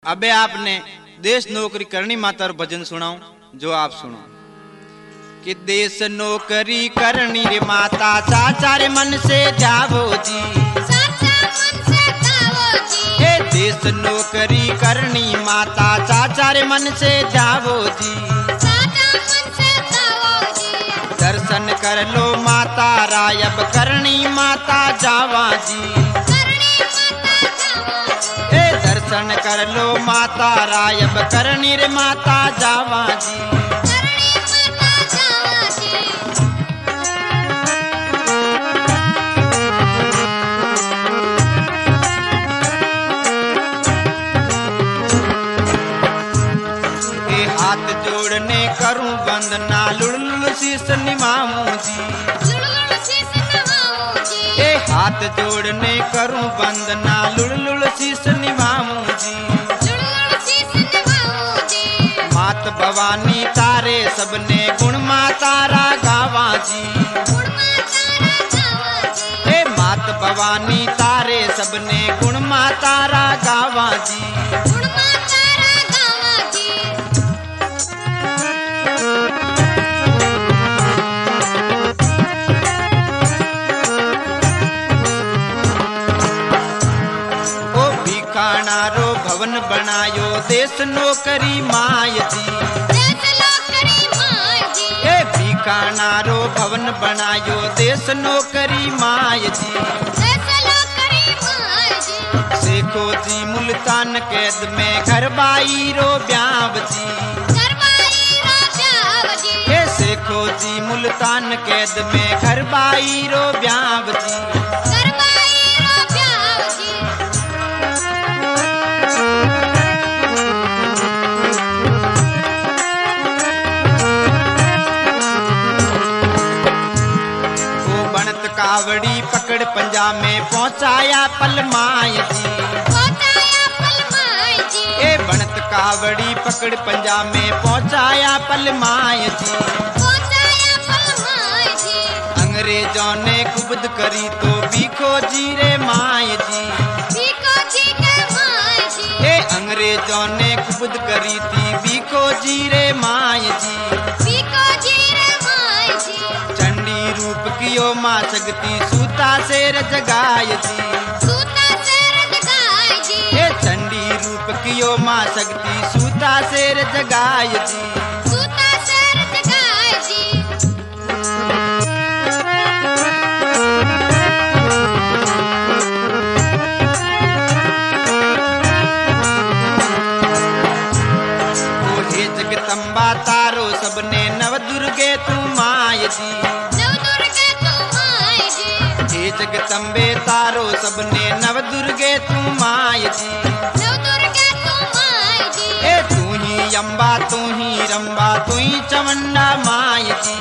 अबे आपने देश नौकरी करनी माता और भजन सुनाऊं जो आप सुनो कि देश नौकरी करनी रे माता चाचा रे मन से जावो जी, हे देश नौकरी करनी माता चाचा रे मन से जावो जी, दर्शन कर लो माता रायब करनी माता जावा जी, दर्शन कर लो माता रायब करनी रे माता जावा जी। ए हाथ जोड़ने करूं वंदना लुड़ शीस निभाऊं जी, ए हाथ जोड़ने करूं वंदना लुड़ शीस निभाऊं जी, मात भवानी तारे सबने गुण मातारा गावा जी, हे मात भवानी तारे सबने गुण मातारा गावा जी। रो भवन बनायो देश नौकरी माय जी, ए बीकानारो भवन बनायो देश नौकरी माय जी, शेखो जी मुल्तान कैद में घर बाई रो ब्याव जी, ए शेखो जी मुल्तान कैद में घर बाई रो ब्याव जी। कावड़ी पकड़ पंजा में पहुंचाया पलमाय जी, ए बनत कावड़ी पकड़ पंजा में पहुंचाया पलमाय जी, अंग्रेजों ने कुबद करी तो बीखो जी रे माय जी, ए अंग्रेजों ने कुबद करी थी बीखो जी रे माय जी, रूप कियो माँ शक्ति सूता से जगाय जी, हे चंडी रूप कियो माँ शक्ति सूता से जगाय जी। ओ हे जगदम्बा तारो सबने नव दुर्गे तू माय जी, हे जगदम्बे तारो सबने नव दुर्गे तू माय जी, ए तू ही अम्बा तू ही रंबा तू ही चवंडा माय जी,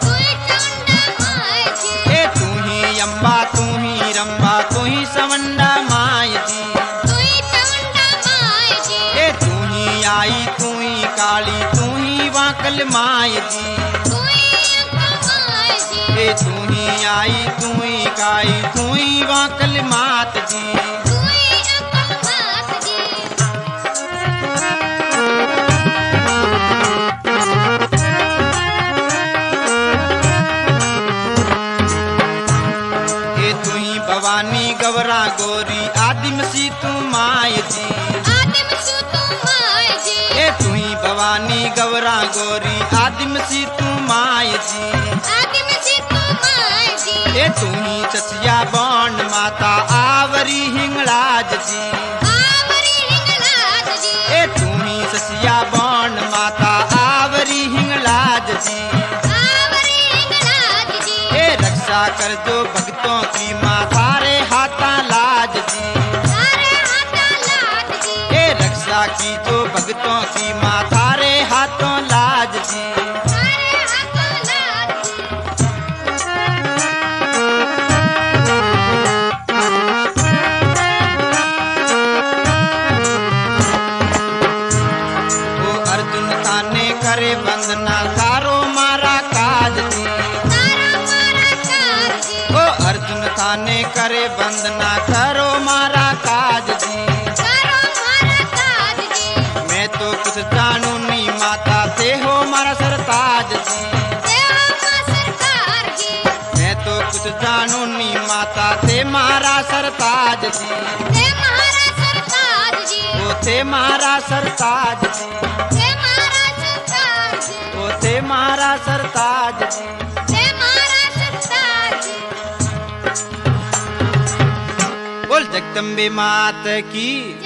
ए तू ही अम्बा तू ही रंबा तू ही सवंडा माय जी, ए तू ही आई तू ही काली तू ही वाकल माय जी, ए तू ही आई तू ही काई तू ही वाकल मात जी। ए तू ही भवानी गवरा गोरी आदिम सी तू माय जी, ए तू ही भवानी गवरा गोरी आदिम सी तू माय जी, ए तू ही चचिया बौंड माता आवरी हिंगलाज जी, ए तू ही चचिया बौंड माता आवरी हिंगलाज जी, ए रक्षा कर जो भक्तों की माता रे हाथा लाज जी, ए रक्षा की जो भक्तों की माता रे हाथों लाज जी। करे वंदना तारो मारा काज जी, ओ अर्जुन थाने करे वंदना करो मारा काज जी, जी, जय महाराज सरताज जी, वो थे महाराज सरताज जी, जय महाराज सरताज जी, वो थे महाराज सरताज जी। जय महाराज सरताज जी। बोल जगदम्बे मात की